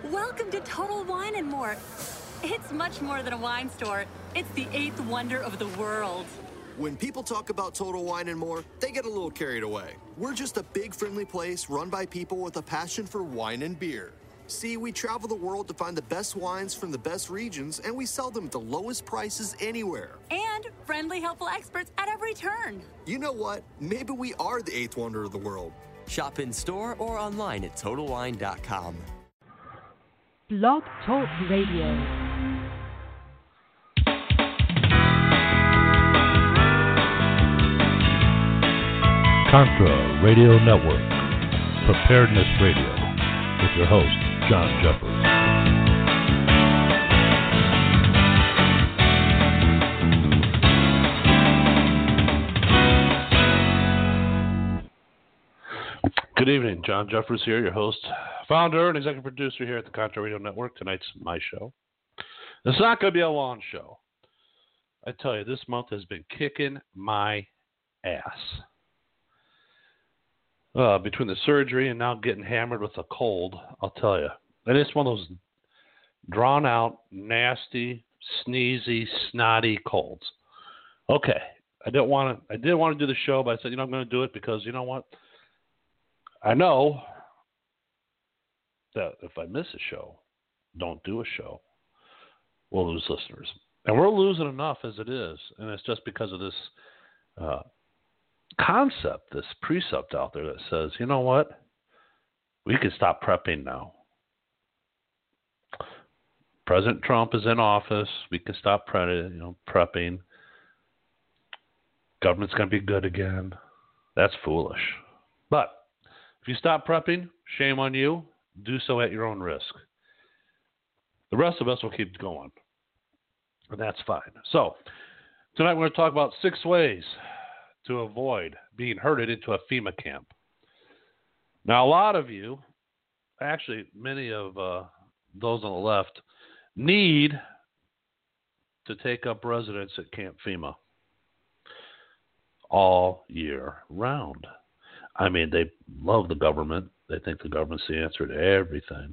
Welcome to Total Wine and More. It's much more than a wine store. It's the eighth wonder of the world. When people talk about Total Wine and More, they get a little carried away. We're just a big, friendly place run by people with a passion for wine and beer. See, we travel the world to find the best wines from the best regions, and we sell them at the lowest prices anywhere. And friendly, helpful experts at every turn. You know what? Maybe we are the eighth wonder of the world. Shop in store or online at TotalWine.com. Blog Talk Radio. Contra Radio Network, Preparedness Radio, with your host, John Jeffers. Good evening, John Jeffers here, your host, founder, and executive producer here at the Contra Radio Network. Tonight's my show. It's not going to be a long show. I tell you, this month has been kicking my ass. Between the surgery and now getting hammered with a cold, I'll tell you. And it's one of those drawn-out, nasty, sneezy, snotty colds. Okay, I didn't want to do the show, but I said, I'm going to do it because, you know what? I know that if I miss a show, don't do a show, we'll lose listeners. And we're losing enough as it is, and it's just because of this concept, this precept out there that says, you know what? We can stop prepping now. President Trump is in office. We can stop prepping. Government's going to be good again. That's foolish. But if you stop prepping, shame on you. Do so at your own risk. The rest of us will keep going. And that's fine. So, tonight we're going to talk about 6 ways to avoid being herded into a FEMA camp. Now, a lot of you, actually many of those on the left, need to take up residence at Camp FEMA all year round. I mean, they love the government. They think the government's the answer to everything.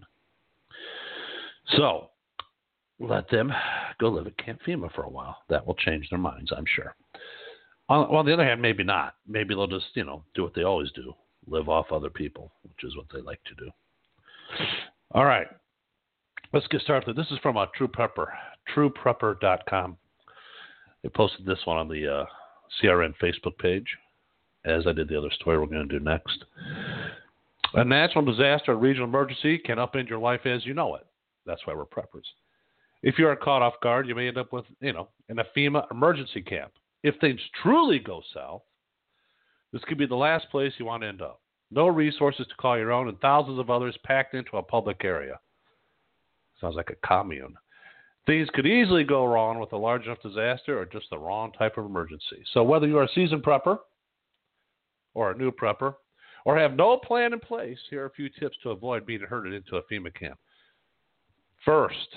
So, let them go live at Camp FEMA for a while. That will change their minds, I'm sure. On the other hand, maybe not. Maybe they'll just, do what they always do. Live off other people, which is what they like to do. All right. Let's get started. This is from True Prepper, trueprepper.com. They posted this one on the CRN Facebook page, as I did the other story we're going to do next. A natural disaster or regional emergency can upend your life as you know it. That's why we're preppers. If you are caught off guard, you may end up with, in a FEMA emergency camp. If things truly go south, this could be the last place you want to end up. No resources to call your own and thousands of others packed into a public area. Sounds like a commune. Things could easily go wrong with a large enough disaster or just the wrong type of emergency. So whether you are a seasoned prepper or a new prepper or have no plan in place, here are a few tips to avoid being herded into a FEMA camp. First,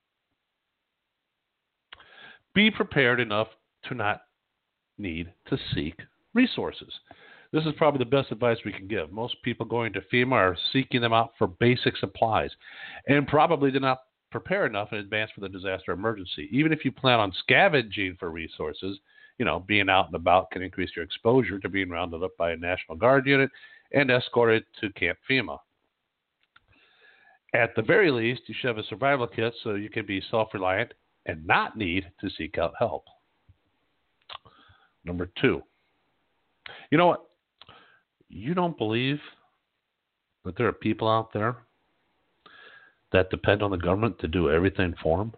be prepared enough to not need to seek resources. This is probably the best advice we can give. Most people going to FEMA are seeking them out for basic supplies and probably did not prepare enough in advance for the disaster emergency. Even if you plan on scavenging for resources, being out and about can increase your exposure to being rounded up by a National Guard unit and escorted to Camp FEMA. At the very least, you should have a survival kit so you can be self-reliant and not need to seek out help. Number 2, you know what? You don't believe that there are people out there that depend on the government to do everything for them?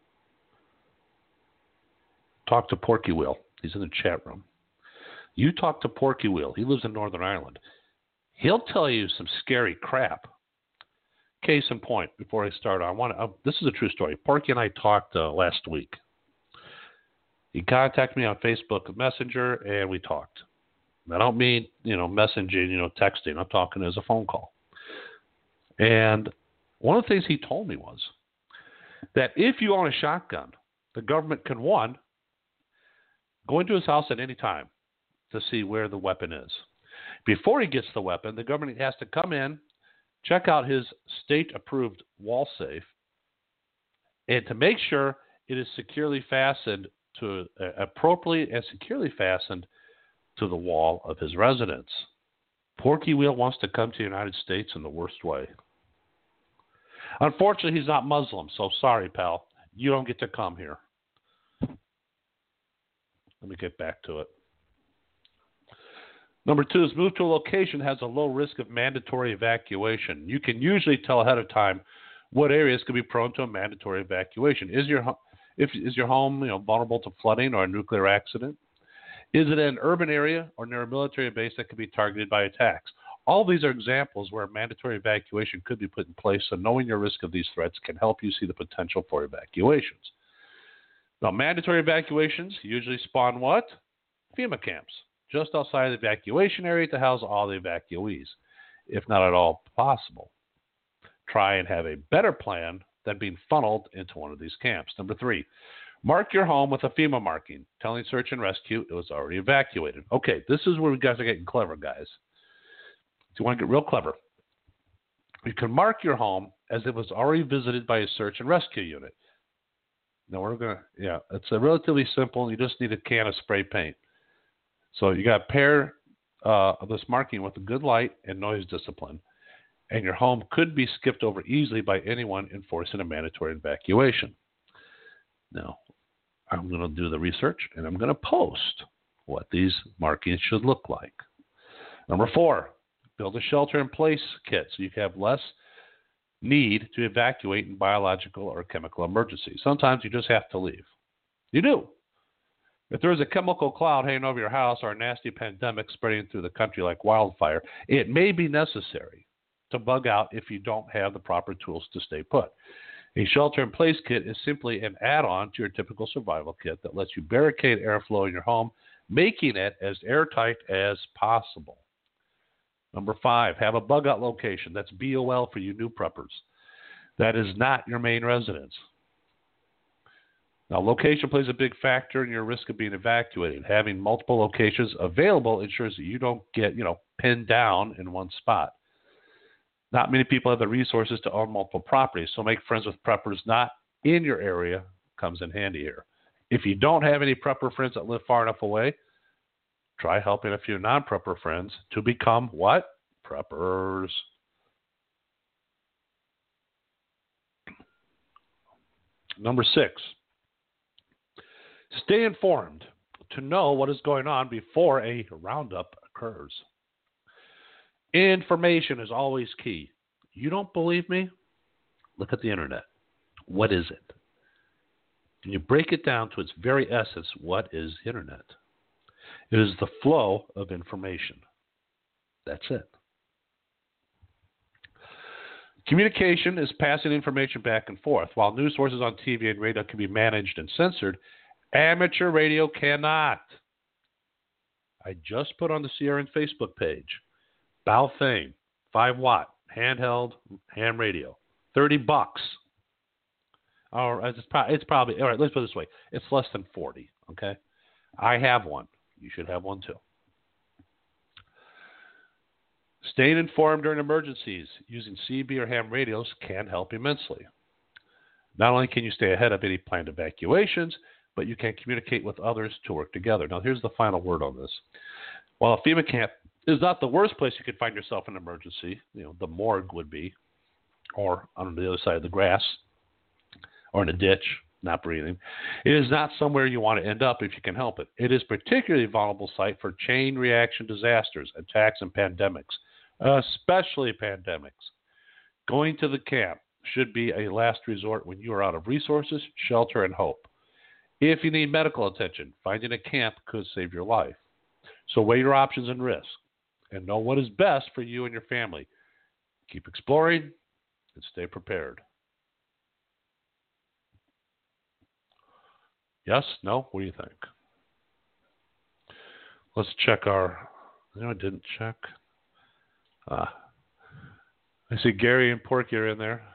Talk to Porky Will. He's in the chat room. You talk to Porky Will. He lives in Northern Ireland. He'll tell you some scary crap. Case in point, before I start, this is a true story. Porky and I talked last week. He contacted me on Facebook Messenger, and we talked. I don't mean, messaging, texting. I'm talking as a phone call. And one of the things he told me was that if you own a shotgun, the government can, 1, go into his house at any time to see where the weapon is. Before he gets the weapon, the government has to come in, check out his state-approved wall safe, and to make sure it is securely fastened to appropriately and securely fastened to the wall of his residence. Porky Wheel wants to come to the United States in the worst way. Unfortunately, he's not Muslim, so sorry, pal. You don't get to come here. Let me get back to it. Number 2 is move to a location that has a low risk of mandatory evacuation. You can usually tell ahead of time what areas could be prone to a mandatory evacuation. Is your home vulnerable to flooding or a nuclear accident? Is it an urban area or near a military base that could be targeted by attacks? All these are examples where a mandatory evacuation could be put in place, so knowing your risk of these threats can help you see the potential for evacuations. Now, mandatory evacuations usually spawn what? FEMA camps, just outside the evacuation area to house all the evacuees, if not at all possible. Try and have a better plan than being funneled into one of these camps. Number 3, mark your home with a FEMA marking, telling search and rescue it was already evacuated. Okay, this is where we guys are getting clever, guys. If you want to get real clever, you can mark your home as it was already visited by a search and rescue unit. Now it's a relatively simple. You just need a can of spray paint. So you got to pair this marking with a good light and noise discipline, and your home could be skipped over easily by anyone enforcing a mandatory evacuation. Now, I'm going to do the research, and I'm going to post what these markings should look like. Number 4, build a shelter-in-place kit so you can have less need to evacuate in biological or chemical emergencies. Sometimes you just have to leave. You do. If there's a chemical cloud hanging over your house or a nasty pandemic spreading through the country like wildfire, it may be necessary to bug out if you don't have the proper tools to stay put. A shelter-in-place kit is simply an add-on to your typical survival kit that lets you barricade airflow in your home, making it as airtight as possible. Number 5, have a bug-out location. That's BOL for you new preppers. That is not your main residence. Now, location plays a big factor in your risk of being evacuated. Having multiple locations available ensures that you don't get, pinned down in one spot. Not many people have the resources to own multiple properties, so make friends with preppers not in your area comes in handy here. If you don't have any prepper friends that live far enough away, try helping a few non-prepper friends to become what? Preppers. Number 6, stay informed to know what is going on before a roundup occurs. Information is always key. You don't believe me? Look at the internet. What is it? When you break it down to its very essence, what is the internet? It is the flow of information. That's it. Communication is passing information back and forth. While news sources on TV and radio can be managed and censored, amateur radio cannot. I just put on the CRN Facebook page, Baofeng 5-watt handheld ham radio, $30. Or it's probably, all right, let's put it this way. It's less than 40, okay? I have one. You should have one too. Staying informed during emergencies using CB or ham radios can help immensely. Not only can you stay ahead of any planned evacuations, but you can communicate with others to work together. Now, here's the final word on this. While a FEMA camp is not the worst place you could find yourself in an emergency, the morgue would be, or on the other side of the grass, or in a ditch, not breathing. It is not somewhere you want to end up if you can help it. It is a particularly vulnerable site for chain reaction disasters, attacks, and pandemics, especially pandemics. Going to the camp should be a last resort when you are out of resources, shelter, and hope. If you need medical attention, finding a camp could save your life. So weigh your options and risks and know what is best for you and your family. Keep exploring and stay prepared. Yes? No? What do you think? Let's check our... I didn't check. I see Gary and Porky are in there.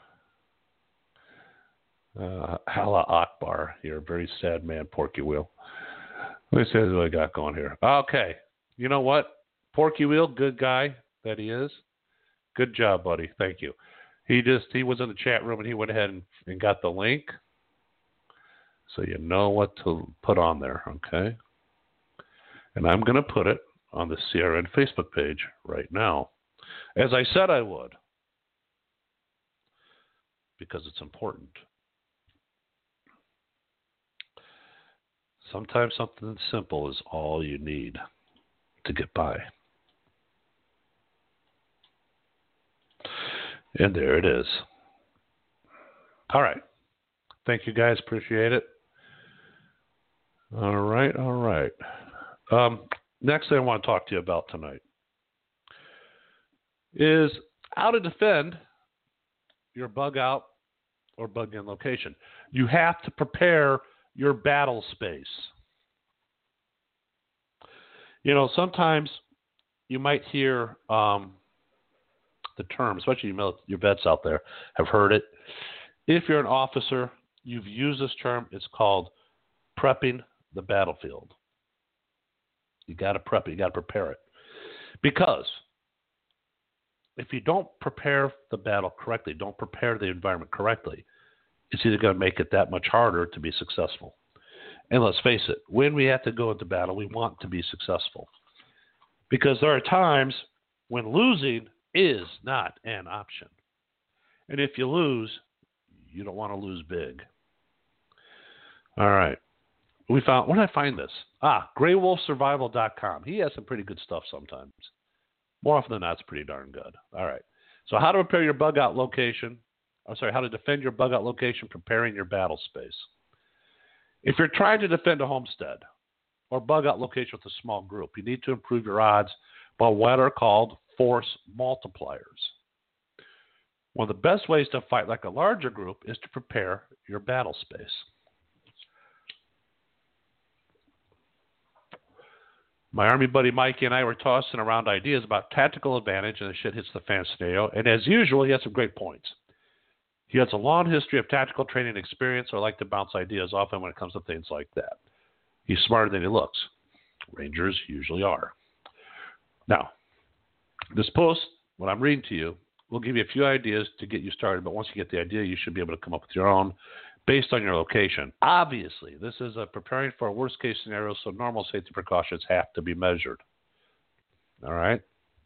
Allah Akbar. You're a very sad man, Porky Wheel. Let me see what I got going here. Okay. You know what? Porky Wheel, good guy that he is. Good job, buddy. Thank you. He was in the chat room and he went ahead and got the link. So you know what to put on there, okay? And I'm going to put it on the CRN Facebook page right now, as I said I would, because it's important. Sometimes something simple is all you need to get by. And there it is. All right. Thank you, guys. Appreciate it. All right. Next thing I want to talk to you about tonight is how to defend your bug out or bug in location. You have to prepare your battle space. Sometimes you might hear the term, especially your vets out there have heard it. If you're an officer, you've used this term. It's called prepping the battlefield. You got to prep it. You got to prepare it. Because if you don't prepare the battle correctly, don't prepare the environment correctly, it's either going to make it that much harder to be successful. And let's face it, when we have to go into battle, we want to be successful. Because there are times when losing is not an option. And if you lose, you don't want to lose big. All right. Where did I find this? GrayWolfSurvival.com. He has some pretty good stuff sometimes. More often than not, it's pretty darn good. All right. So how to prepare your bug out location. How to defend your bug out location, preparing your battle space. If you're trying to defend a homestead or bug out location with a small group, you need to improve your odds by what are called force multipliers. One of the best ways to fight like a larger group is to prepare your battle space. My Army buddy Mikey and I were tossing around ideas about tactical advantage and the shit hits the fan scenario, and as usual, he had some great points. He has a long history of tactical training experience, so I like to bounce ideas off him when it comes to things like that. He's smarter than he looks. Rangers usually are. Now, this post, what I'm reading to you, will give you a few ideas to get you started, but once you get the idea, you should be able to come up with your own based on your location. Obviously, this is preparing for a worst-case scenario, so normal safety precautions have to be measured. All right?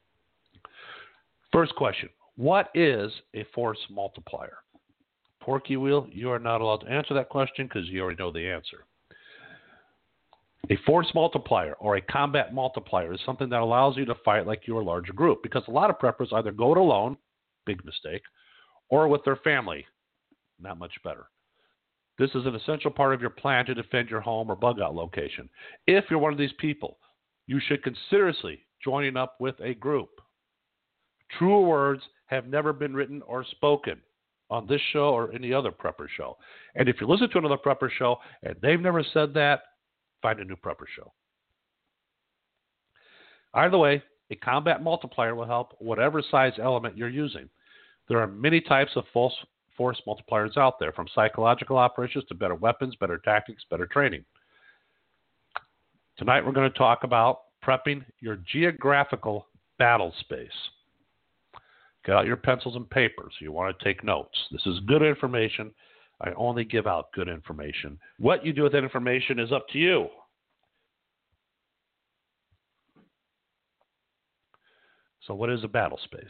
First question, what is a force multiplier? Porky Wheel, you are not allowed to answer that question because you already know the answer. A force multiplier or a combat multiplier is something that allows you to fight like you're a larger group, because a lot of preppers either go it alone, big mistake, or with their family, not much better. This is an essential part of your plan to defend your home or bug out location. If you're one of these people, you should consider joining up with a group. Truer words have never been written or spoken on this show or any other prepper show. And if you listen to another prepper show and they've never said that, find a new prepper show. Either way, a combat multiplier will help whatever size element you're using. There are many types of force multipliers out there, from psychological operations to better weapons, better tactics, better training. Tonight we're going to talk about prepping your geographical battle space. Get out your pencils and papers. You want to take notes. This is good information. I only give out good information. What you do with that information is up to you. So what is a battle space?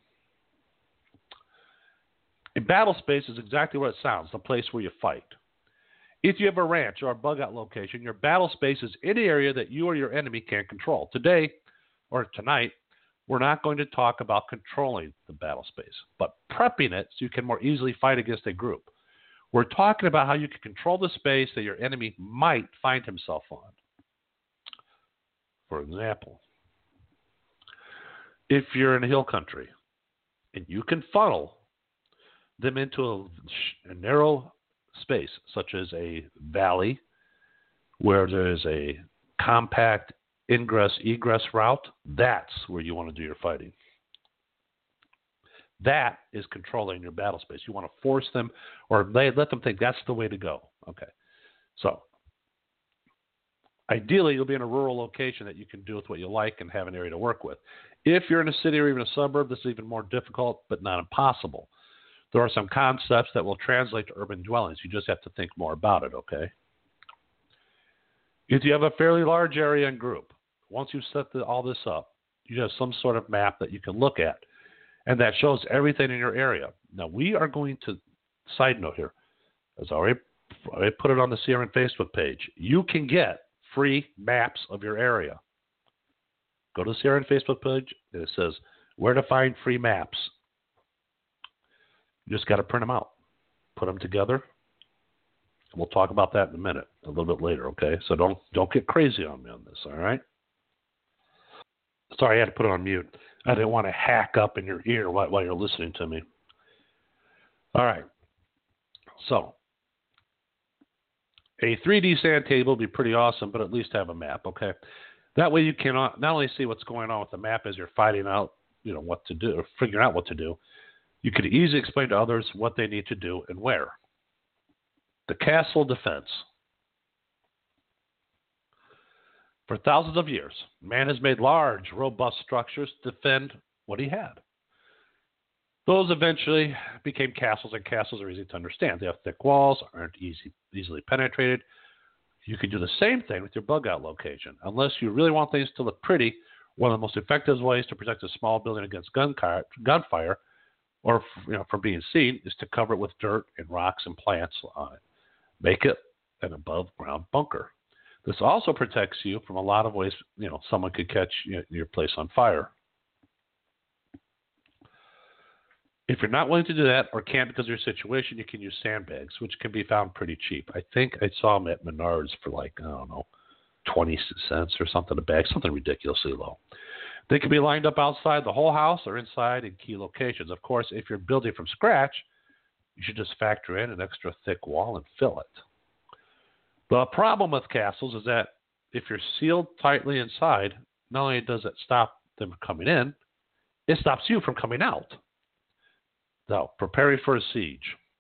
A battle space is exactly what it sounds, the place where you fight. If you have a ranch or a bug out location, your battle space is any area that you or your enemy can't control. Today, or tonight, we're not going to talk about controlling the battle space, but prepping it so you can more easily fight against a group. We're talking about how you can control the space that your enemy might find himself on. For example, if you're in a hill country and you can funnel them into a narrow space, such as a valley where there's a compact ingress-egress route, that's where you want to do your fighting. That is controlling your battle space. You want to force them or let them think that's the way to go. Okay. So ideally, you'll be in a rural location that you can do with what you like and have an area to work with. If you're in a city or even a suburb, this is even more difficult, but not impossible. There are some concepts that will translate to urban dwellings. You just have to think more about it, okay? If you have a fairly large area and group, once you've set all this up, you have some sort of map that you can look at, and that shows everything in your area. Now, we are going to, side note here, as I already put it on the CRN Facebook page, you can get free maps of your area. Go to the CRN Facebook page, and it says where to find free maps. You just got to print them out, put them together. We'll talk about that in a minute, a little bit later, okay? So don't get crazy on me on this, all right? Sorry, I had to put it on mute. I didn't want to hack up in your ear while you're listening to me. All right. So, a 3D sand table would be pretty awesome, but at least have a map, okay? That way you can not only see what's going on with the map as you're finding out, what to do, or figuring out what to do, you could easily explain to others what they need to do and where. The castle defense. For thousands of years, man has made large, robust structures to defend what he had. Those eventually became castles, and castles are easy to understand. They have thick walls, aren't easily penetrated. You can do the same thing with your bug-out location. Unless you really want things to look pretty, one of the most effective ways to protect a small building against gunfire or from being seen is to cover it with dirt and rocks and plants on it. Make it an above-ground bunker. This also protects you from a lot of ways, someone could catch your place on fire. If you're not willing to do that or can't because of your situation, you can use sandbags, which can be found pretty cheap. I think I saw them at Menards for 20 cents or something a bag, something ridiculously low. They can be lined up outside the whole house or inside in key locations. Of course, if you're building from scratch, you should just factor in an extra thick wall and fill it. The problem with castles is that if you're sealed tightly inside, not only does it stop them coming in, it stops you from coming out. Now, preparing for a siege.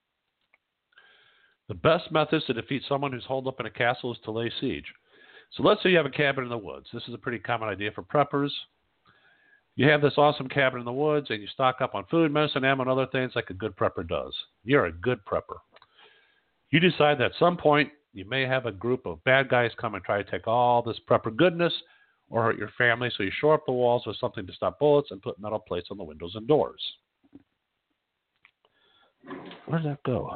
The best methods to defeat someone who's holed up in a castle is to lay siege. So let's say you have a cabin in the woods. This is a pretty common idea for preppers. You have this awesome cabin in the woods, and you stock up on food, medicine, ammo, and other things like a good prepper does. You're a good prepper. You decide that at some point you may have a group of bad guys come and try to take all this prepper goodness or hurt your family, so you shore up the walls with something to stop bullets and put metal plates on the windows and doors. Where did that go?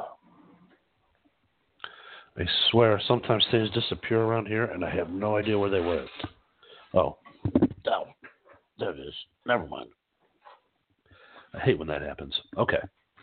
I swear, sometimes things disappear around here, and I have no idea where they went. Oh, down. There it is. Never mind. I hate when that happens. Okay.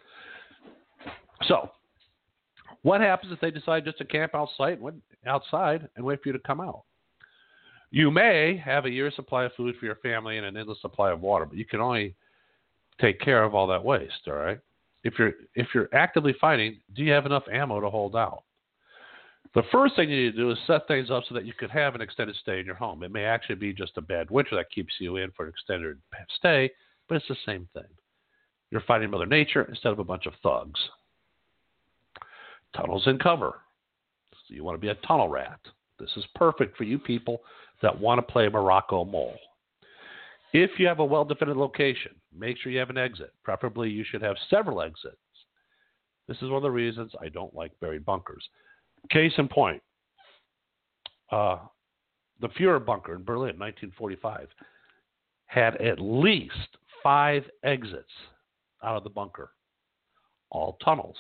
So, what happens if they decide just to camp outside and wait for you to come out? You may have a year's supply of food for your family and an endless supply of water, but you can only take care of all that waste, all right? If you're actively fighting, do you have enough ammo to hold out? The first thing you need to do is set things up so that you could have an extended stay in your home. It may actually be just a bad winter that keeps you in for an extended stay, but it's the same thing. You're fighting Mother Nature instead of a bunch of thugs. Tunnels and cover. So you want to be a tunnel rat. This is perfect for you people that want to play Morocco Mole. If you have a well-defended location, make sure you have an exit. Preferably, you should have several exits. This is one of the reasons I don't like buried bunkers. Case in point, the Führer bunker in Berlin, 1945, had at least 5 exits out of the bunker, all tunnels.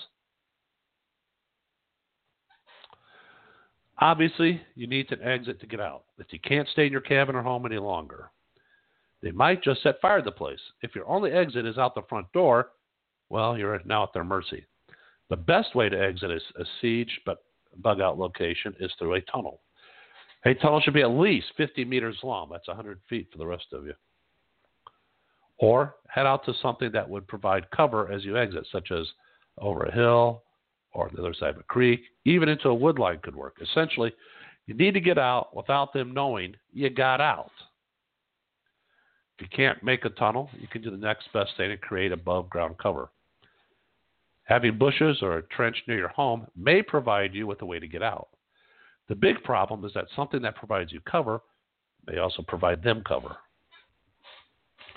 Obviously, you need an exit to get out. If you can't stay in your cabin or home any longer, they might just set fire to the place. If your only exit is out the front door, well, you're now at their mercy. The best way to exit a siege but bug-out location is through a tunnel. A tunnel should be at least 50 meters long. That's 100 feet for the rest of you. Or head out to something that would provide cover as you exit, such as over a hill or the other side of a creek. Even into a wood line could work. Essentially, you need to get out without them knowing you got out. If you can't make a tunnel, you can do the next best thing and create above-ground cover. Having bushes or a trench near your home may provide you with a way to get out. The big problem is that something that provides you cover may also provide them cover.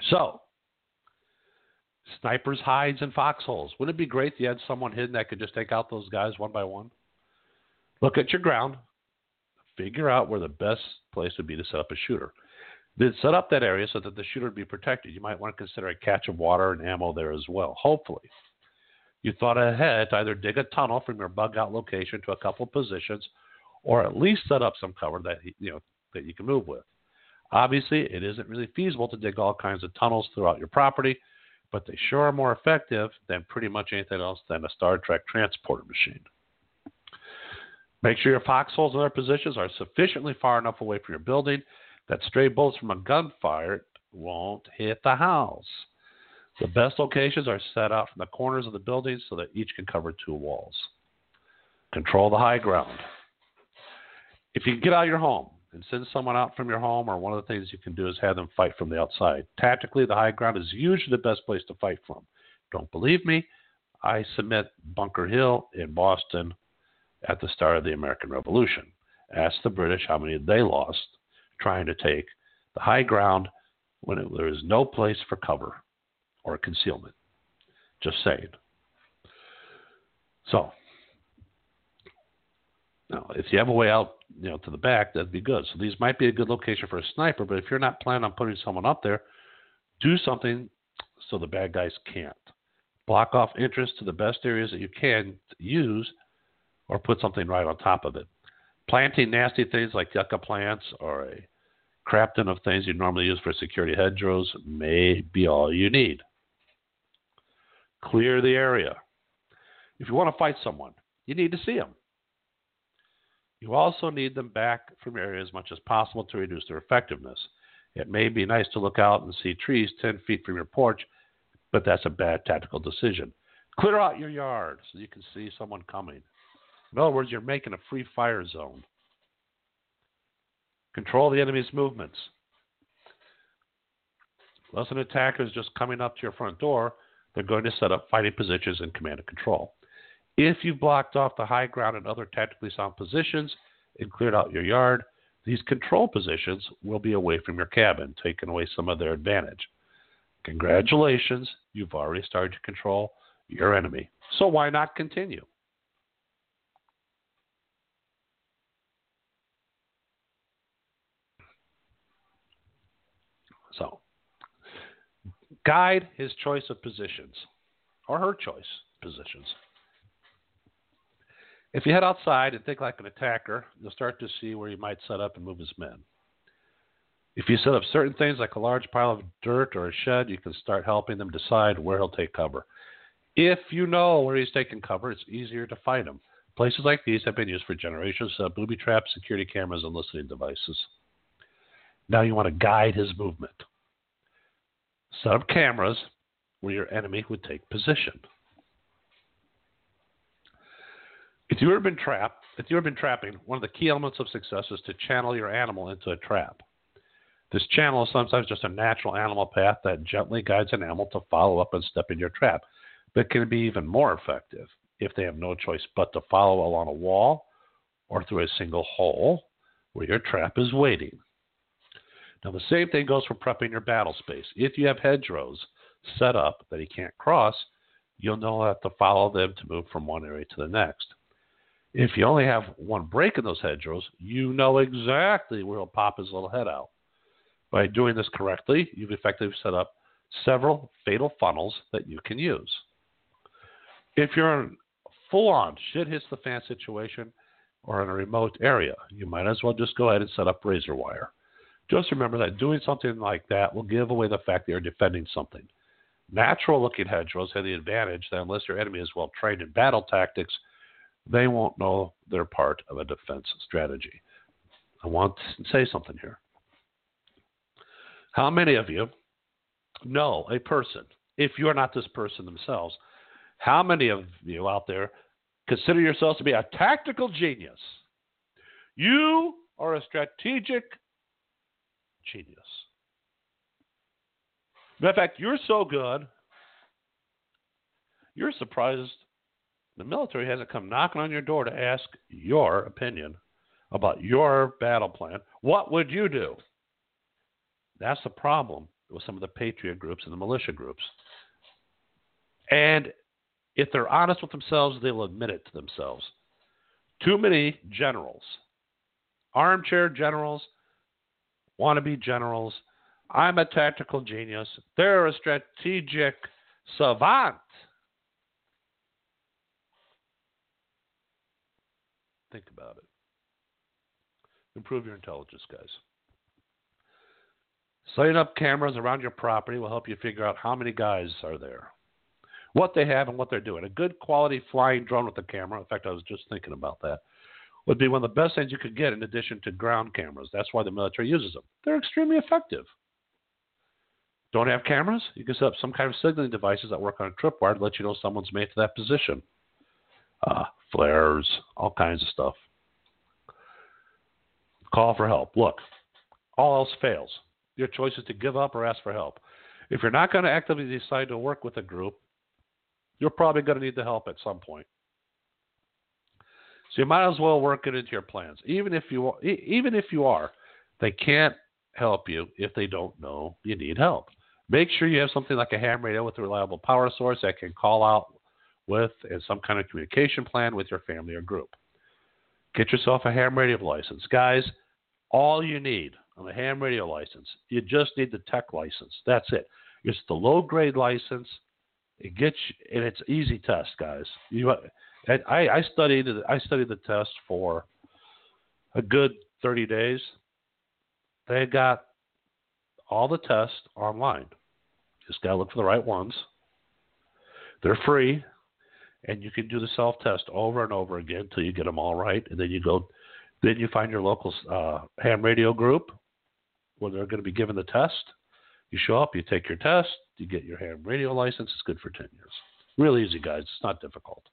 So, snipers, hides, and foxholes. Wouldn't it be great if you had someone hidden that could just take out those guys one by one? Look at your ground. Figure out where the best place would be to set up a shooter. Then set up that area so that the shooter would be protected. You might want to consider a catch of water and ammo there as well, hopefully. You thought ahead to either dig a tunnel from your bug out location to a couple of positions, or at least set up some cover that you can move with. Obviously, it isn't really feasible to dig all kinds of tunnels throughout your property, but they sure are more effective than pretty much anything else than a Star Trek transporter machine. Make sure your foxholes and other positions are sufficiently far enough away from your building that stray bullets from a gunfire won't hit the house. The best locations are set out from the corners of the buildings so that each can cover 2 walls. Control the high ground. If you can get out of your home and send someone out from your home, or one of the things you can do is have them fight from the outside. Tactically, the high ground is usually the best place to fight from. Don't believe me? I submit Bunker Hill in Boston at the start of the American Revolution. Ask the British how many they lost trying to take the high ground when there is no place for cover or concealment. Just saying. So, now, if you have a way out, to the back, that'd be good. So these might be a good location for a sniper, but if you're not planning on putting someone up there, do something so the bad guys can't. Block off entrance to the best areas that you can use, or put something right on top of it. Planting nasty things like yucca plants or a crap ton of things you normally use for security hedgerows may be all you need. Clear the area. If you want to fight someone, you need to see them. You also need them back from your area as much as possible to reduce their effectiveness. It may be nice to look out and see trees 10 feet from your porch, but that's a bad tactical decision. Clear out your yard so you can see someone coming. In other words, you're making a free fire zone. Control the enemy's movements. Unless an attacker is just coming up to your front door, they're going to set up fighting positions in command and control. If you've blocked off the high ground and other tactically sound positions and cleared out your yard, these control positions will be away from your cabin, taking away some of their advantage. Congratulations, you've already started to control your enemy. So why not continue? So, guide his choice of positions, or her choice of positions. If you head outside and think like an attacker, you'll start to see where you might set up and move his men. If you set up certain things like a large pile of dirt or a shed, you can start helping them decide where he'll take cover. If you know where he's taking cover, it's easier to find him. Places like these have been used for generations, booby traps, security cameras, and listening devices. Now you want to guide his movement. Set up cameras where your enemy would take position. If you've ever been trapping, one of the key elements of success is to channel your animal into a trap. This channel is sometimes just a natural animal path that gently guides an animal to follow up and step in your trap, but can be even more effective if they have no choice but to follow along a wall or through a single hole where your trap is waiting. Now, the same thing goes for prepping your battle space. If you have hedgerows set up that he can't cross, you'll know how to follow them to move from one area to the next. If you only have one break in those hedgerows, you know exactly where he'll pop his little head out. By doing this correctly, you've effectively set up several fatal funnels that you can use. If you're in a full-on shit-hits-the-fan situation or in a remote area, you might as well just go ahead and set up razor wire. Just remember that doing something like that will give away the fact that you're defending something. Natural-looking hedgerows have the advantage that unless your enemy is well-trained in battle tactics, they won't know they're part of a defense strategy. I want to say something here. How many of you know a person, if you're not this person themselves, how many of you out there consider yourselves to be a tactical genius? You are a strategic genius. Matter of fact, you're so good, you're surprised the military hasn't come knocking on your door to ask your opinion about your battle plan. What would you do? That's the problem with some of the patriot groups and the militia groups. And if they're honest with themselves, they will admit it to themselves. Too many generals, armchair generals, wannabe generals. I'm a tactical genius. They're a strategic savant. Think about it. Improve your intelligence, guys. Setting up cameras around your property will help you figure out how many guys are there, what they have, and what they're doing. A good quality flying drone with a camera, in fact, I was just thinking about that, would be one of the best things you could get in addition to ground cameras. That's why the military uses them. They're extremely effective. Don't have cameras? You can set up some kind of signaling devices that work on a tripwire to let you know someone's made to that position. Flares, all kinds of stuff. Call for help. Look, all else fails. Your choice is to give up or ask for help. If you're not going to actively decide to work with a group, you're probably going to need the help at some point. So you might as well work it into your plans. Even if you are, they can't help you if they don't know you need help. Make sure you have something like a ham radio with a reliable power source that can call out with and some kind of communication plan with your family or group. Get yourself a ham radio license. Guys, all you need on a ham radio license, you just need the tech license. That's it. It's the low-grade license. It gets you, and it's easy test, guys. I studied the test for a good 30 days. They got all the tests online. Just got to look for the right ones. They're free, and you can do the self-test over and over again until you get them all right. And then you find your local ham radio group where they're going to be given the test. You show up, you take your test, you get your ham radio license. It's good for 10 years. Really easy, guys. It's not difficult.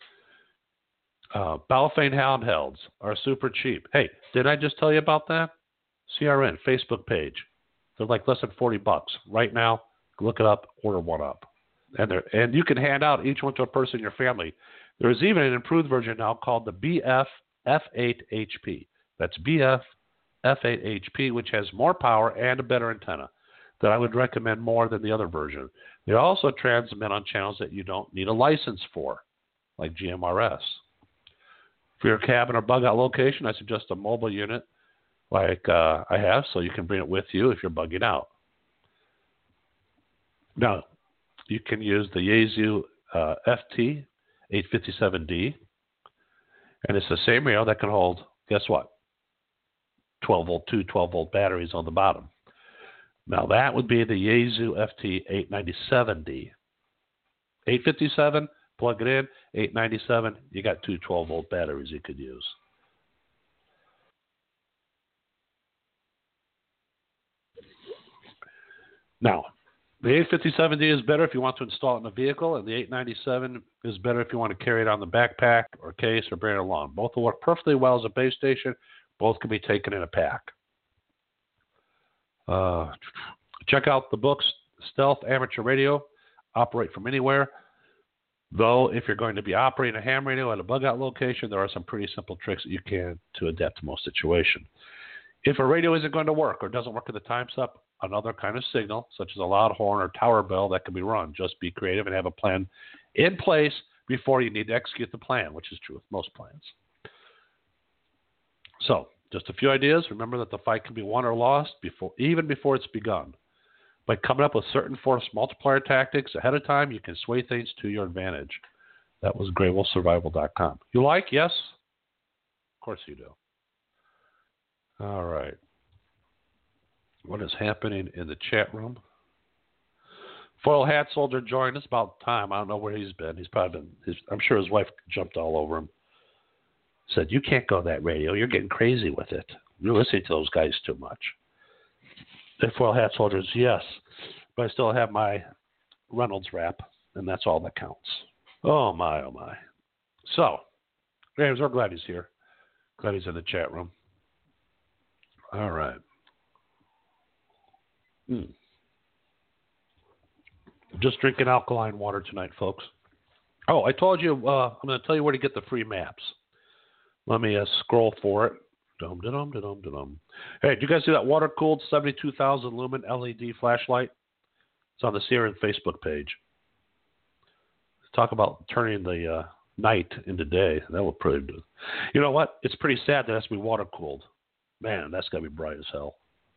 Baofeng handhelds are super cheap. Hey, did I just tell you about that? CRN, Facebook page. They're like less than $40 right now. Look it up, order one up. And you can hand out each one to a person in your family. There's even an improved version now called the BF F8HP. That's BF F8HP, which has more power and a better antenna that I would recommend more than the other version. They also transmit on channels that you don't need a license for, like GMRS. For your cabin or bug-out location, I suggest a mobile unit like I have, so you can bring it with you if you're bugging out. Now, you can use the Yaesu FT857D, and it's the same rail that can hold, guess what, 12-volt, two 12-volt batteries on the bottom. Now, that would be the Yaesu FT897D. 857, plug it in, 897, you got two 12-volt batteries you could use. Now, the 857D is better if you want to install it in a vehicle, and the 897 is better if you want to carry it on the backpack or case or bring it along. Both will work perfectly well as a base station. Both can be taken in a pack. Check out the books, Stealth Amateur Radio, Operate from Anywhere. Though, if you're going to be operating a ham radio at a bug-out location, there are some pretty simple tricks that you can to adapt to most situations. If a radio isn't going to work or doesn't work at the time step, another kind of signal, such as a loud horn or tower bell, that can be run. Just be creative and have a plan in place before you need to execute the plan, which is true with most plans. So, just a few ideas. Remember that the fight can be won or lost even before it's begun. By coming up with certain force multiplier tactics ahead of time, you can sway things to your advantage. That was GrayWolfSurvival.com. You like? Yes? Of course you do. All right. What is happening in the chat room? Foil Hat Soldier joined us about time. I don't know where he's been. He's probably been. I'm sure his wife jumped all over him. Said, "You can't go that radio. You're getting crazy with it. You're listening to those guys too much." The Foil Hat Soldiers, yes, but I still have my Reynolds wrap, and that's all that counts. Oh my, oh my. So, anyways, we're glad he's here. Glad he's in the chat room. All right. Just drinking alkaline water tonight, folks. Oh, I told you, I'm going to tell you where to get the free maps. Let me scroll for it. Dum-da-dum-da-dum-da-dum. Hey, did you guys see that water-cooled 72,000 lumen LED flashlight? It's on the Siren Facebook page. Talk about turning the night into day. That would probably do. You know what? It's pretty sad that it has to be water-cooled. Man, that's got to be bright as hell.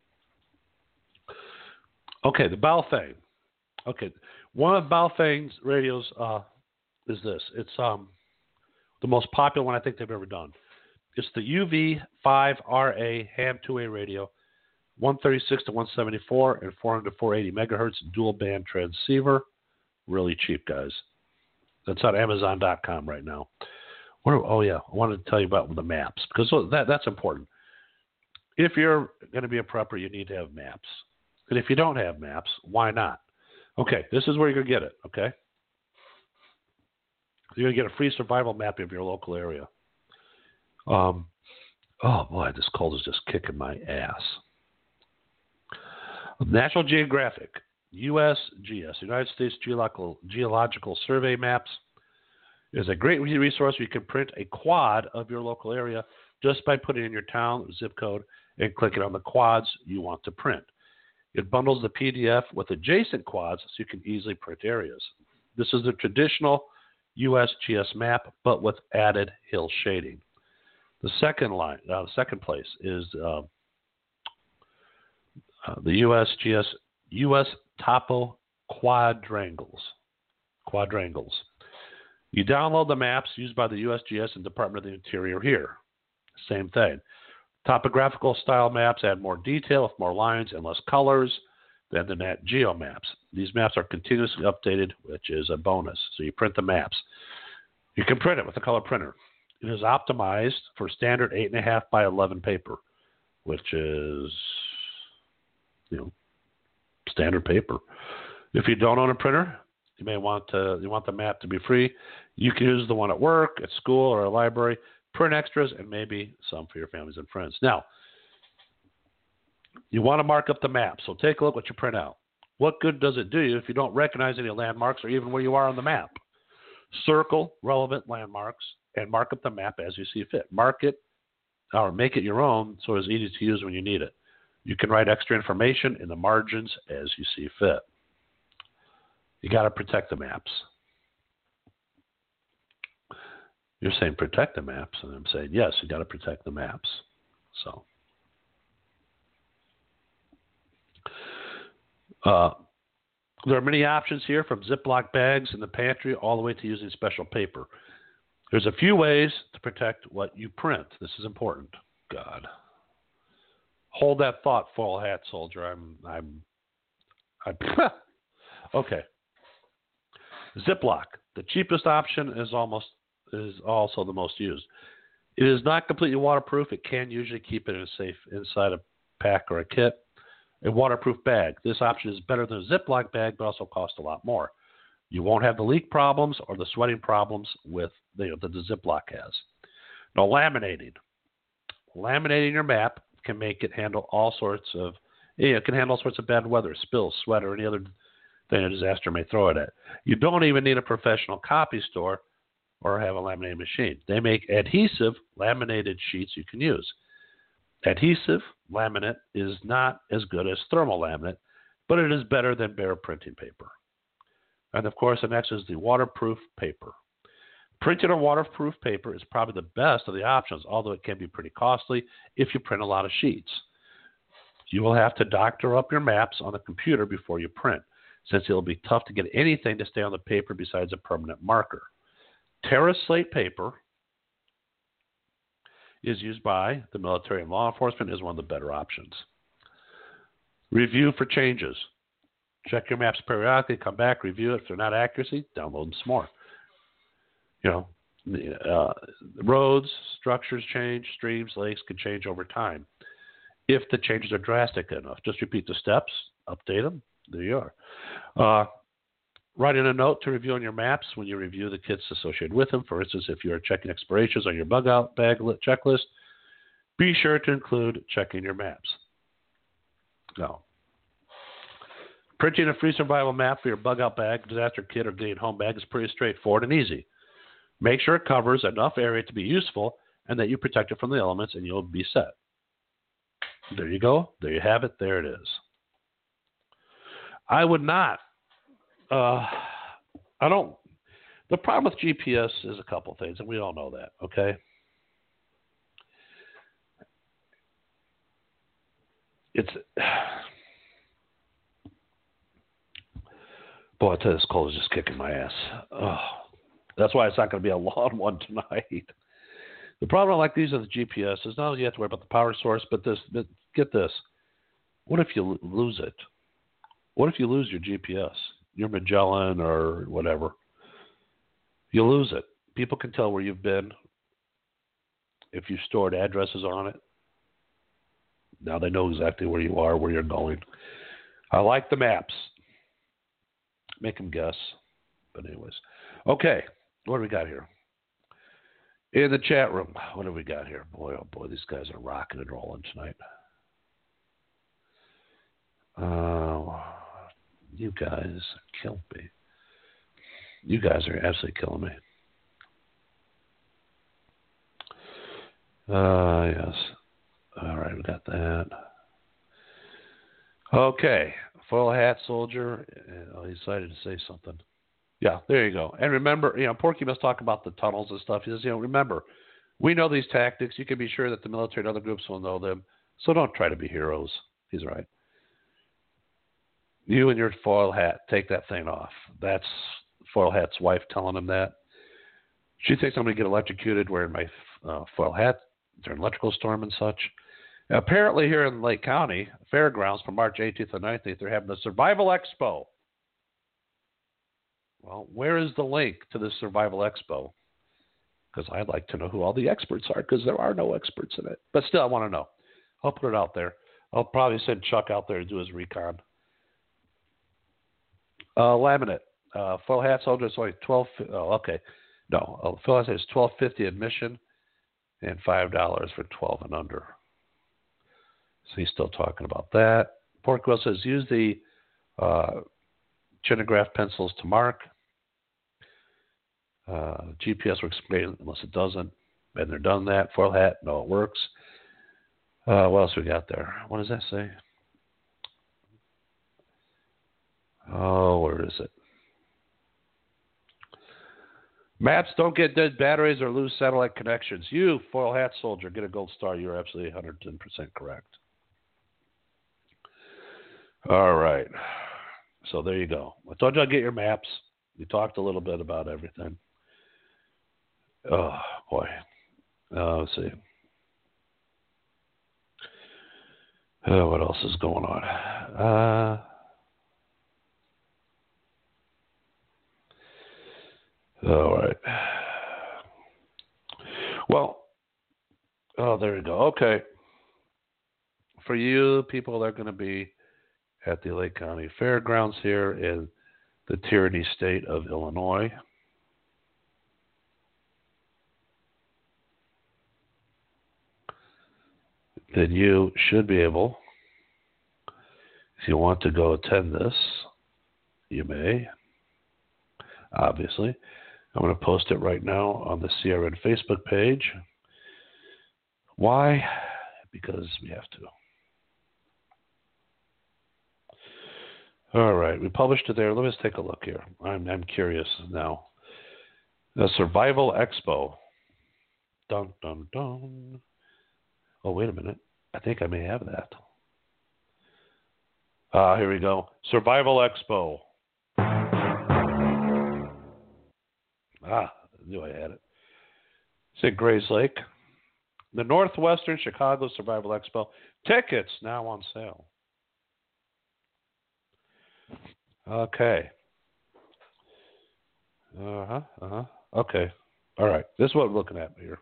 Okay, the Baofeng. Okay, one of Baofeng's radios is this. It's the most popular one I think they've ever done. It's the UV5RA ham 2A radio, 136 to 174 and 400 to 480 megahertz dual band transceiver. Really cheap, guys. That's on Amazon.com right now. I wanted to tell you about the maps because that's important. If you're going to be a prepper, you need to have maps. And if you don't have maps, why not? Okay, this is where you're going to get it, okay? You're going to get a free survival map of your local area. Oh, boy, this cold is just kicking my ass. National Geographic, USGS, United States Geological Survey Maps, is a great resource where you can print a quad of your local area just by putting in your town, zip code, and clicking on the quads you want to print. It bundles the PDF with adjacent quads so you can easily print areas. This is the traditional USGS map, but with added hill shading. The second place is the USGS US Topo Quadrangles. You download the maps used by the USGS and Department of the Interior here. Same thing. Topographical style maps add more detail with more lines and less colors than the Nat Geo maps. These maps are continuously updated, which is a bonus. So you print the maps. You can print it with a color printer. It is optimized for standard 8.5 by 11 paper, which is, standard paper. If you don't own a printer, you want the map to be free. You can use the one at work, at school, or a library. Print extras and maybe some for your families and friends. Now, you want to mark up the map, so take a look what you print out. What good does it do you if you don't recognize any landmarks or even where you are on the map? Circle relevant landmarks and mark up the map as you see fit. Mark it or make it your own so it's easy to use when you need it. You can write extra information in the margins as you see fit. You got to protect the maps. You're saying protect the maps, and I'm saying, yes, you got to protect the maps. So, there are many options here, from Ziploc bags in the pantry all the way to using special paper. There's a few ways to protect what you print. This is important. God, hold that thought, full hat soldier. Okay. Ziploc, the cheapest option, is also the most used. It is not completely waterproof. It can usually keep it in a safe inside a pack or a kit. A waterproof bag. This option is better than a Ziploc bag, but also costs a lot more. You won't have the leak problems or the sweating problems that the Ziploc has. Now, laminating. Laminating your map can make it handle all sorts of bad weather, spills, sweat, or any other thing a disaster may throw it at. You don't even need a professional copy store or have a laminating machine. They make adhesive laminated sheets you can use. Adhesive laminate is not as good as thermal laminate, but it is better than bare printing paper. And of course, the next is the waterproof paper. Printed or waterproof paper is probably the best of the options, although it can be pretty costly if you print a lot of sheets. You will have to doctor up your maps on the computer before you print, since it will be tough to get anything to stay on the paper besides a permanent marker. Terra slate paper is used by the military and law enforcement, is one of the better options. Review for changes. Check your maps periodically, come back, review it. If they're not accuracy, download them some more. Roads, structures change, streams, lakes can change over time. If the changes are drastic enough, just repeat the steps, update them. There you are. Write in a note to review on your maps when you review the kits associated with them. For instance, if you are checking expirations on your bug out bag checklist, be sure to include checking your maps. Now, printing a free survival map for your bug out bag, disaster kit, or getting home bag is pretty straightforward and easy. Make sure it covers enough area to be useful and that you protect it from the elements, and you'll be set. There you go. There you have it. There it is. I would not. The problem with GPS is a couple things, and we all know that, okay? Boy, I tell you, this cold is just kicking my ass. Oh, that's why it's not going to be a long one tonight. The problem I like these are the GPS is not only you have to worry about the power source, but get this. What if you lose it? What if you lose your GPS, your Magellan or whatever? You lose it. People can tell where you've been if you stored addresses on it. Now they know exactly where you are, where you're going. I like the maps. Make them guess. But anyways. Okay, what do we got here? In the chat room, what do we got here? Boy, oh boy, these guys are rocking and rolling tonight. You guys killed me. You guys are absolutely killing me. Yes. All right, we got that. Okay. Foil hat soldier. He decided to say something. Yeah, there you go. And remember, Porky must talk about the tunnels and stuff. He says, remember, we know these tactics. You can be sure that the military and other groups will know them. So don't try to be heroes. He's right. You and your foil hat, take that thing off. That's foil hat's wife telling him that. She thinks I'm going to get electrocuted wearing my foil hat during electrical storm and such. Apparently here in Lake County Fairgrounds from March 18th and 19th, they're having a Survival Expo. Well, where is the link to the Survival Expo? Because I'd like to know who all the experts are, because there are no experts in it. But still, I want to know. I'll put it out there. I'll probably send Chuck out there to do his recon. Laminate. Foil hat soldier is only $12. Oh, okay. No, foil hat is $12.50 admission and $5 for 12 and under. So he's still talking about that. Porkwell says use the Chinograph pencils to mark. GPS works great unless it doesn't. Been there, done that. Foil hat, no, it works. What else we got there? What does that say? Oh, where is it? Maps don't get dead batteries or lose satellite connections. You, foil hat soldier, get a gold star. You're absolutely 110% correct. All right. So there you go. I told you I'd get your maps. We talked a little bit about everything. Oh, boy. Let's see. What else is going on? All right. Well, there you go. Okay. For you people that are going to be at the Lake County Fairgrounds here in the tyranny state of Illinois, then you should be able, if you want to go attend this, you may, obviously. I'm going to post it right now on the CRN Facebook page. Why? Because we have to. All right, we published it there. Let me just take a look here. I'm curious now. The Survival Expo. Dun, dun, dun. Oh, wait a minute. I think I may have that. Here we go. Survival Expo. I knew I had it. It's at Grays Lake. The Northwestern Chicago Survival Expo. Tickets now on sale. Okay. Okay. All right. This is what we're looking at here.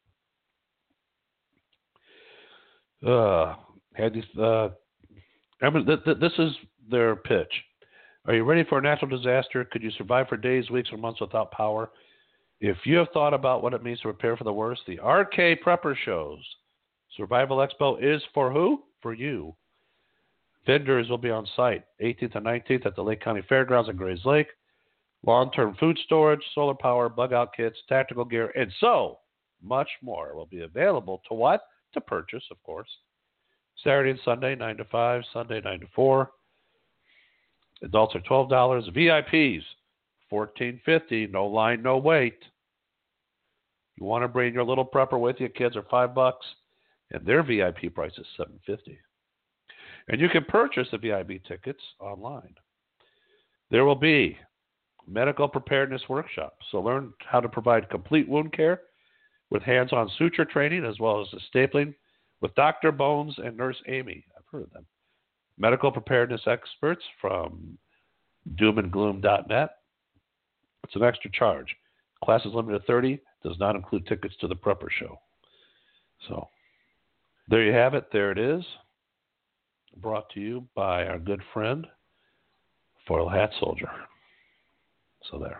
This is their pitch. Are you ready for a natural disaster? Could you survive for days, weeks, or months without power? If you have thought about what it means to prepare for the worst, the RK Prepper shows. Survival Expo is for who? For you. Vendors will be on site 18th and 19th at the Lake County Fairgrounds in Grays Lake. Long-term food storage, solar power, bug-out kits, tactical gear, and so much more will be available to what? To purchase, of course. Saturday and Sunday, 9 to 5, Sunday, 9 to 4. Adults are $12. VIPs, $14.50. No line, no wait. You want to bring your little prepper with you, kids are $5, and their VIP price is $7.50. And you can purchase the VIP tickets online. There will be medical preparedness workshop. So learn how to provide complete wound care with hands-on suture training as well as the stapling with Dr. Bones and Nurse Amy. I've heard of them. Medical preparedness experts from doomandgloom.net. It's an extra charge. Class is limited to 30. Does not include tickets to the Prepper Show. So there you have it. There it is. Brought to you by our good friend, Foil Hat Soldier. So there.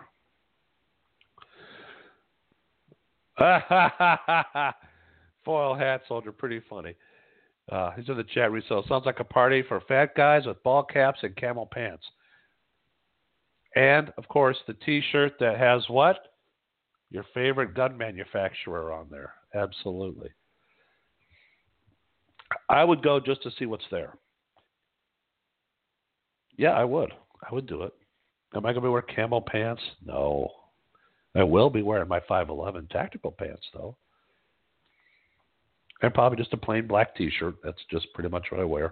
Foil Hat Soldier, pretty funny. He's in the chat room. So sounds like a party for fat guys with ball caps and camel pants. And, of course, the T-shirt that has what? Your favorite gun manufacturer on there. Absolutely. I would go just to see what's there. Yeah, I would. I would do it. Am I going to be wearing camel pants? No. I will be wearing my 511 tactical pants, though. And probably just a plain black T-shirt. That's just pretty much what I wear.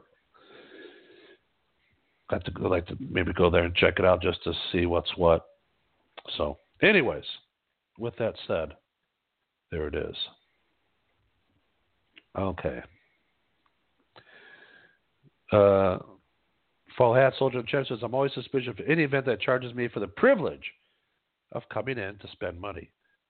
I'd like to maybe go there and check it out just to see what's what. So, anyways, with that said, there it is. Okay. Fall Hat Soldier in chat says, I'm always suspicious of any event that charges me for the privilege of coming in to spend money.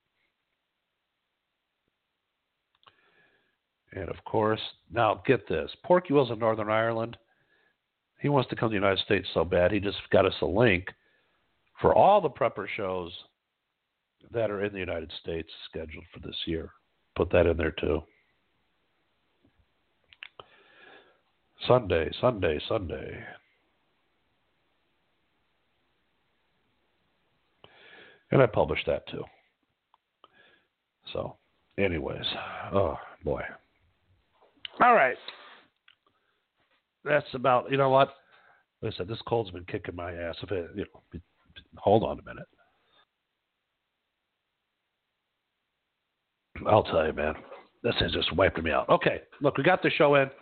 And, of course, now get this. Porky Will's in Northern Ireland. He wants to come to the United States so bad, he just got us a link for all the prepper shows that are in the United States scheduled for this year. Put that in there, too. Sunday. And I published that, too. So, anyways. Oh, boy. All right. That's about, you know what? Like I said, this cold's been kicking my ass. Hold on a minute. I'll tell you, man. This is just wiping me out. Okay, look, we got the show in.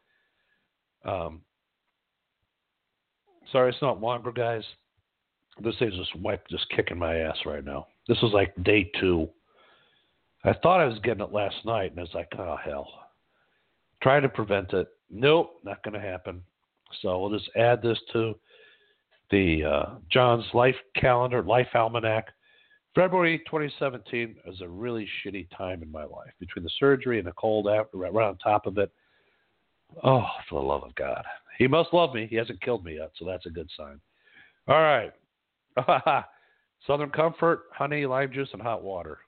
Sorry, it's not longer, guys. This thing's just kicking my ass right now. This was like day 2. I thought I was getting it last night, and I was like, oh, hell. Trying to prevent it. Nope, not going to happen. So we'll just add this to the John's Life Calendar, Life Almanac. February 2017 is a really shitty time in my life. Between the surgery and the cold right on top of it. Oh, for the love of God. He must love me. He hasn't killed me yet, so that's a good sign. All right. Southern Comfort, honey, lime juice, and hot water.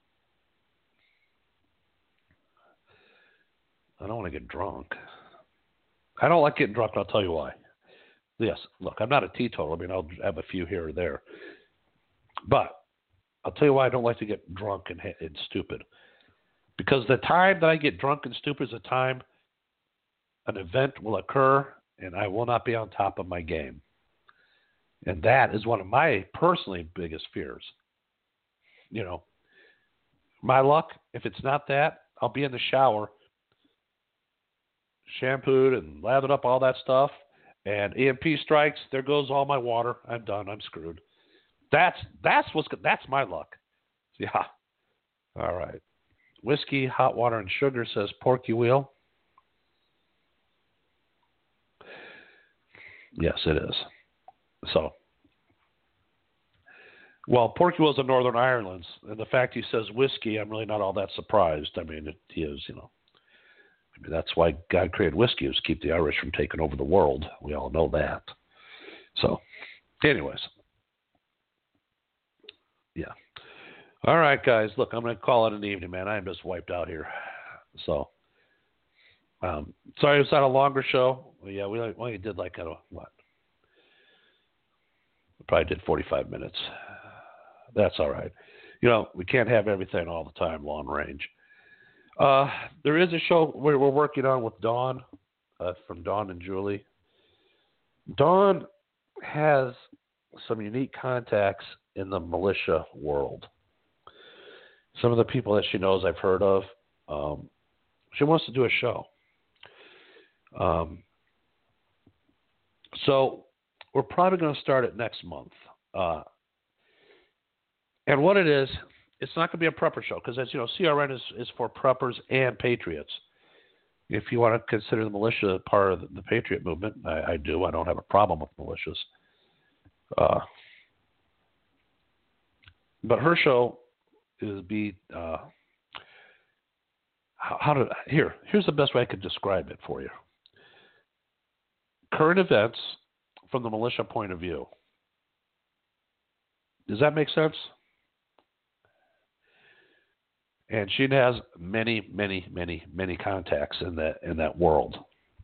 I don't want to get drunk. I don't like getting drunk, and I'll tell you why. Yes, look, I'm not a teetotaler. I mean, I'll have a few here or there. But I'll tell you why I don't like to get drunk and stupid. Because the time that I get drunk and stupid is the time an event will occur, and I will not be on top of my game. And that is one of my personally biggest fears. You know, my luck, if it's not that, I'll be in the shower, shampooed and lathered up, all that stuff, and EMP strikes, there goes all my water. I'm done. I'm screwed. That's my luck. Yeah. All right. Whiskey, hot water, and sugar, says Porky Wheel. Yes, it is. So, well, Porky Wheel's in Northern Ireland, and the fact he says whiskey, I'm really not all that surprised. I mean, he is, you know. I mean, that's why God created whiskey, was to keep the Irish from taking over the world. We all know that. So, anyways. Yeah. All right, guys. Look, I'm going to call it an evening, man. I am just wiped out here. So, sorry, it's not a longer show. Yeah, we only did like, what? We probably did 45 minutes. That's all right. We can't have everything all the time long range. There is a show we're working on with Dawn, from Dawn and Julie. Dawn has some unique contacts in the militia world. Some of the people that she knows I've heard of. She wants to do a show. So we're probably going to start it next month. And what it is, it's not going to be a prepper show because, as you know, CRN is for preppers and patriots. If you want to consider the militia part of the patriot movement, I do. I don't have a problem with militias. But her show is here's the best way I could describe it for you. Current events from the militia point of view. Does that make sense? And she has many, many, many, many contacts in that world.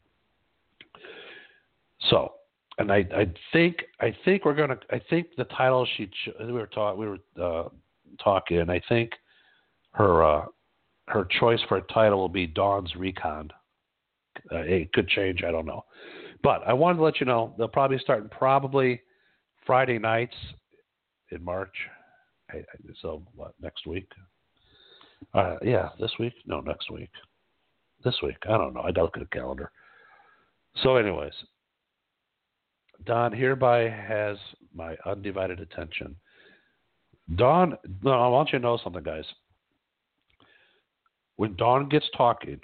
So, and I think we're gonna. I think the title we were talking, and I think her choice for a title will be Dawn's Recon. It could change. I don't know, but I wanted to let you know they'll probably start Friday nights in March. So what, next week? This week? No, next week. This week. I don't know. I don't look at the calendar. So anyways, Dawn hereby has my undivided attention. Dawn, no, I want you to know something, guys. When Dawn gets talking,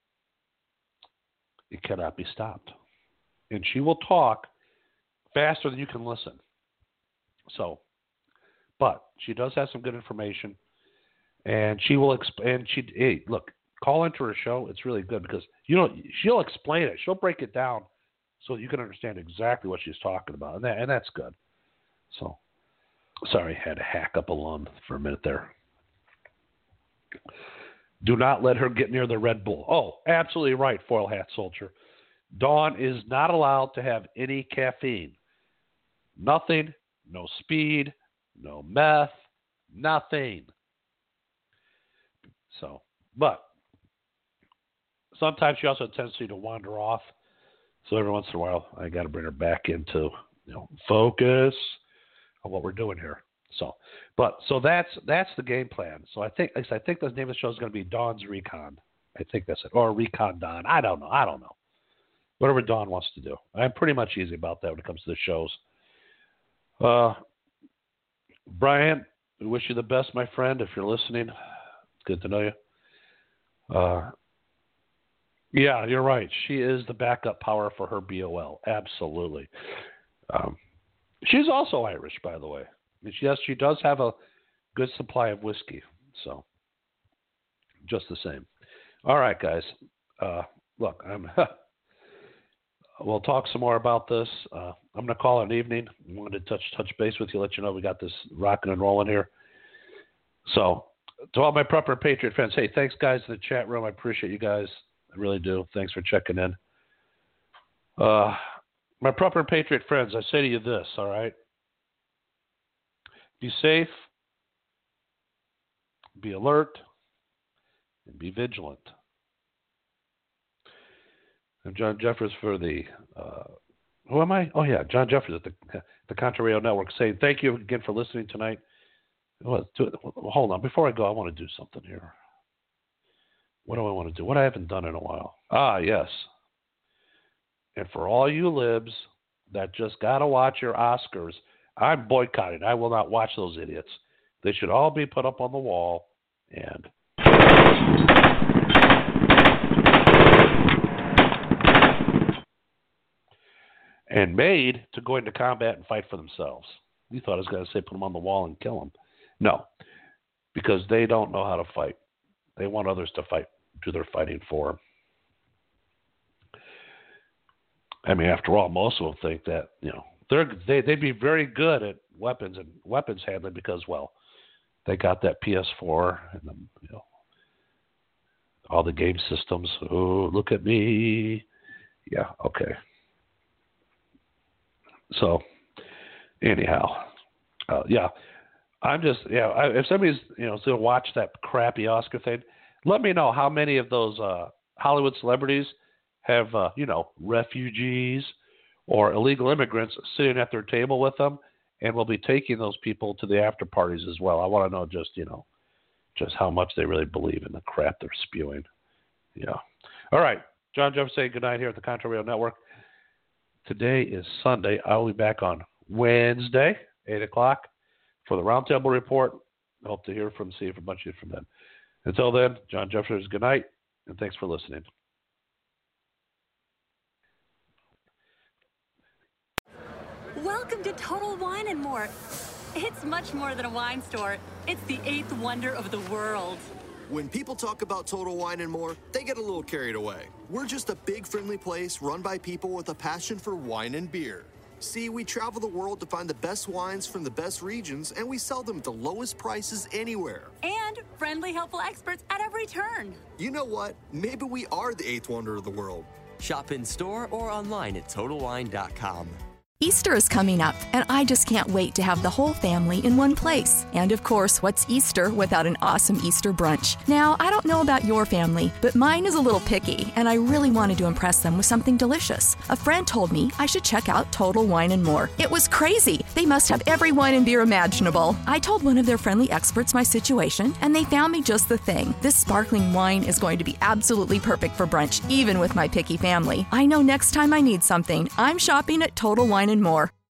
it cannot be stopped. And she will talk faster than you can listen. So, but she does have some good information. And she will look, call into her show. It's really good because she'll explain it. She'll break it down so you can understand exactly what she's talking about, and that's good. So, sorry, had to hack up a lung for a minute there. Do not let her get near the Red Bull. Oh, absolutely right, Foil Hat Soldier. Dawn is not allowed to have any caffeine. Nothing. No speed. No meth. Nothing. So, but sometimes she also has a tendency to wander off. So every once in a while, I got to bring her back into focus on what we're doing here. So that's the game plan. So I think the name of the show is going to be Dawn's Recon. I think that's it, or Recon Dawn. I don't know. Whatever Dawn wants to do. I'm pretty much easy about that when it comes to the shows. Brian, we wish you the best, my friend. If you're listening. Good to know you. Yeah, you're right. She is the backup power for her BOL. Absolutely. She's also Irish, by the way. Yes, she does have a good supply of whiskey. So, just the same. All right, guys. Look, we'll talk some more about this. I'm going to call it an evening. I wanted to touch base with you, let you know we got this rocking and rolling here. So, to all my Prepper and Patriot fans, hey, thanks, guys, in the chat room. I appreciate you guys. I really do. Thanks for checking in. My Prepper and Patriot friends, I say to you this, all right? Be safe, be alert, and be vigilant. I'm John Jeffers for the... who am I? Oh, yeah, John Jeffers at the Contra Radio Network saying thank you again for listening tonight. Hold on. Before I go, I want to do something here. What do I want to do? What I haven't done in a while. Yes. And for all you libs that just got to watch your Oscars, I'm boycotting. I will not watch those idiots. They should all be put up on the wall and made to go into combat and fight for themselves. You thought I was going to say put them on the wall and kill them. No, because they don't know how to fight. They want others to fight, do their fighting for them. I mean, after all, most of them think that they'd be very good at weapons and weapons handling because, well, they got that PS4 and all the game systems. Oh, look at me! Yeah, okay. So, anyhow, yeah. I'm just, if somebody's, still watch that crappy Oscar thing, let me know how many of those Hollywood celebrities have, refugees or illegal immigrants sitting at their table with them, and we'll be taking those people to the after parties as well. I want to know just how much they really believe in the crap they're spewing. Yeah. All right. John Jeff saying good night here at the Contra Radio Network. Today is Sunday. I'll be back on Wednesday, 8 o'clock, for the Roundtable Report. I hope to see a bunch of you from then. Until then, John Jeff says good night, and thanks for listening. Welcome to Total Wine and More. It's much more than a wine store. It's the 8th wonder of the world. When people talk about Total Wine and More, they get a little carried away. We're just a big, friendly place run by people with a passion for wine and beer. See, we travel the world to find the best wines from the best regions, and we sell them at the lowest prices anywhere. And friendly, helpful experts at every turn. You know what? Maybe we are the 8th wonder of the world. Shop in store or online at TotalWine.com. Easter is coming up, and I just can't wait to have the whole family in one place. And of course, what's Easter without an awesome Easter brunch? Now, I don't know about your family, but mine is a little picky, and I really wanted to impress them with something delicious. A friend told me I should check out Total Wine and More. It was crazy. They must have every wine and beer imaginable. I told one of their friendly experts my situation, and they found me just the thing. This sparkling wine is going to be absolutely perfect for brunch, even with my picky family. I know next time I need something, I'm shopping at Total Wine and More.